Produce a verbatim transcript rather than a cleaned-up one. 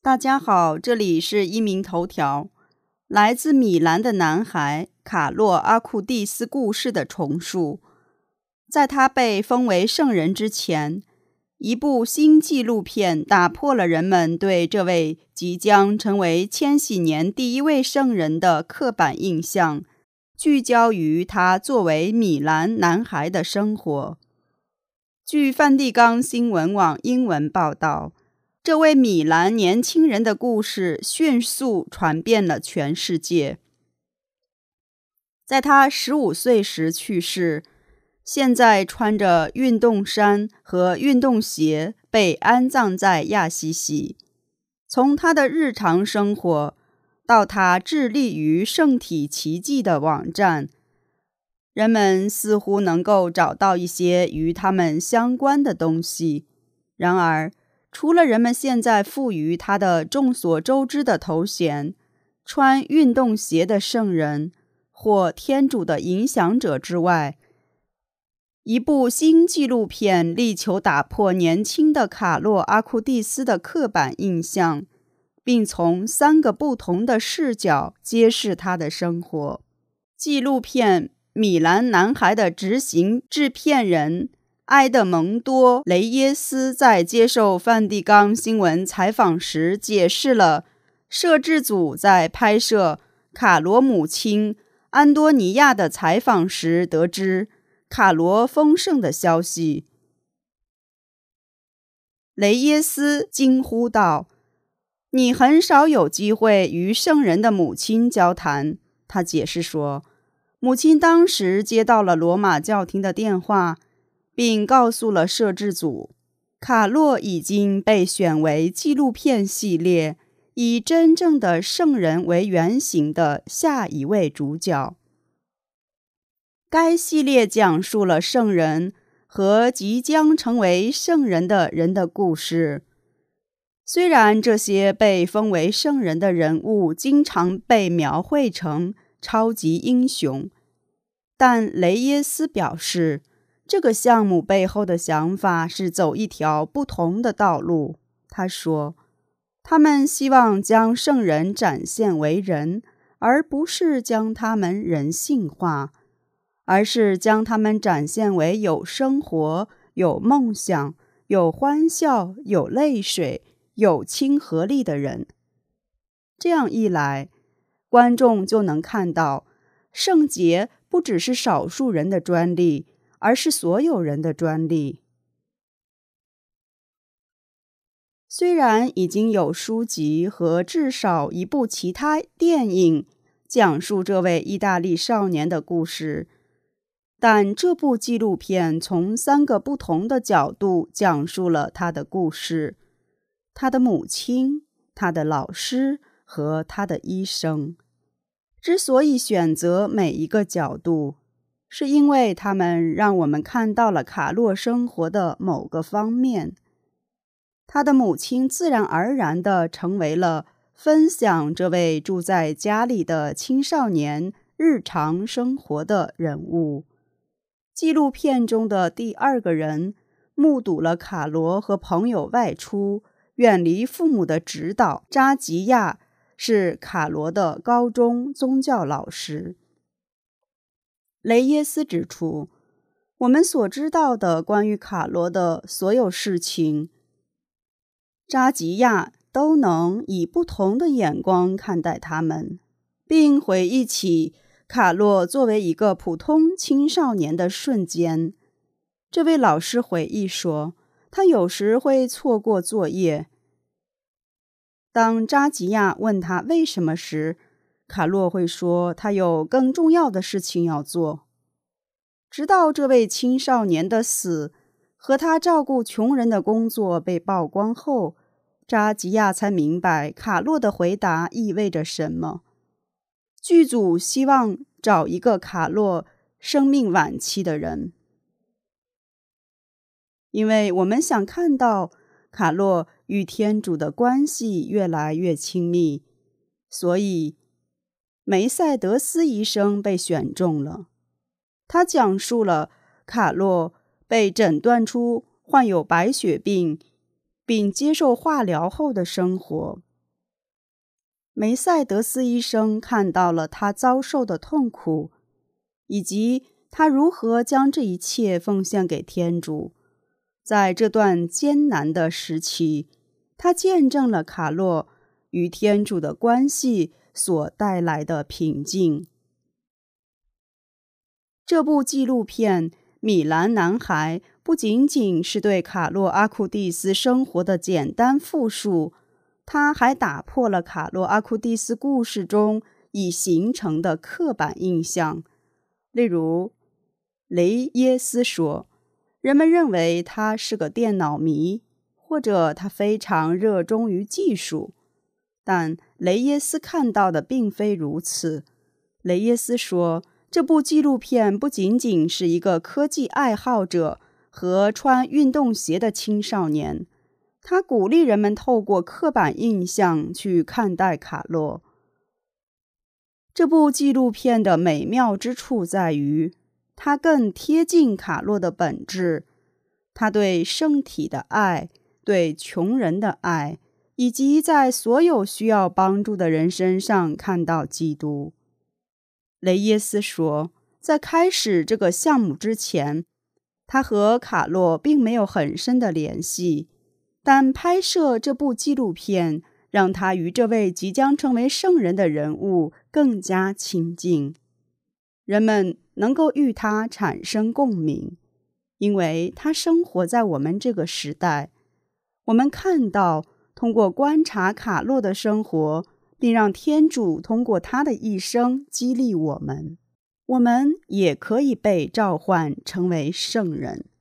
大家好，这里是一鸣头条。来自米兰的男孩卡洛·阿库蒂斯故事的重述。在他被封为圣人之前，一部新纪录片打破了人们对这位即将成为千禧年第一位圣人的刻板印象，聚焦于他作为米兰男孩的生活。据梵蒂冈新闻网英文报道，这位米兰年轻人的故事迅速传遍了全世界。在他十五岁时去世，现在穿着运动衫和运动鞋被安葬在亚西西。从他的日常生活到他致力于圣体奇迹的网站，人们似乎能够找到一些与他们相关的东西。然而，除了人们现在赋予他的众所周知的头衔——穿运动鞋的圣人或天主的影响者之外，一部新纪录片力求打破年轻的卡洛·阿库蒂斯的刻板印象，并从三个不同的视角揭示他的生活。纪录片《米兰男孩》的执行制片人埃德蒙多·雷耶斯在接受梵蒂冈新闻采访时解释了摄制组在拍摄卡罗母亲安多尼亚的采访时得知卡罗丰盛的消息。雷耶斯惊呼道：“你很少有机会与圣人的母亲交谈。”他解释说，母亲当时接到了罗马教廷的电话，并告诉了摄制组，卡洛已经被选为纪录片系列以真正的圣人为原型的下一位主角。该系列讲述了圣人和即将成为圣人的人的故事。虽然这些被封为圣人的人物经常被描绘成超级英雄，但雷耶斯表示，这个项目背后的想法是走一条不同的道路。他说，他们希望将圣人展现为人，而不是将他们人性化，而是将他们展现为有生活、有梦想、有欢笑、有泪水、有亲和力的人。这样一来，观众就能看到，圣洁不只是少数人的专利，而是所有人的专利。虽然已经有书籍和至少一部其他电影讲述这位意大利少年的故事，但这部纪录片从三个不同的角度讲述了他的故事：他的母亲、他的老师和他的医生。之所以选择每一个角度，是因为他们让我们看到了卡洛生活的某个方面。他的母亲自然而然地成为了分享这位住在家里的青少年日常生活的人物。纪录片中的第二个人目睹了卡罗和朋友外出，远离父母的指导。扎吉亚是卡罗的高中宗教老师。雷耶斯指出，我们所知道的关于卡罗的所有事情，扎吉亚都能以不同的眼光看待他们，并回忆起卡洛作为一个普通青少年的瞬间。这位老师回忆说，他有时会错过作业。当扎吉亚问他为什么时，卡洛会说他有更重要的事情要做。直到这位青少年的死和他照顾穷人的工作被曝光后，扎吉亚才明白卡洛的回答意味着什么。剧组希望找一个卡洛生命晚期的人，因为我们想看到卡洛与天主的关系越来越亲密，所以梅赛德斯医生被选中了。他讲述了卡洛被诊断出患有白血病并接受化疗后的生活。 梅赛德斯医生看到了他遭受的痛苦，以及他如何将这一切奉献给天主。在这段艰难的时期，他见证了卡洛与天主的关系所带来的平静。这部纪录片《米兰男孩》不仅仅是对卡洛·阿库蒂斯生活的简单复述，它还打破了卡洛·阿库蒂斯故事中已形成的刻板印象。例如，雷耶斯说，人们认为他是个电脑迷，或者他非常热衷于技术。但雷耶斯看到的并非如此。雷耶斯说，这部纪录片不仅仅是一个科技爱好者和穿运动鞋的青少年，他鼓励人们透过刻板印象去看待卡洛。这部纪录片的美妙之处在于，它更贴近卡洛的本质，他对圣体的爱，对穷人的爱，以及在所有需要帮助的人身上看到基督。雷耶斯说，在开始这个项目之前，他和卡洛并没有很深的联系，但拍摄这部纪录片让他与这位即将成为圣人的人物更加亲近。人们能够与他产生共鸣，因为他生活在我们这个时代。我们看到，通过观察卡洛的生活，并让天主通过他的一生激励我们，我们也可以被召唤成为圣人。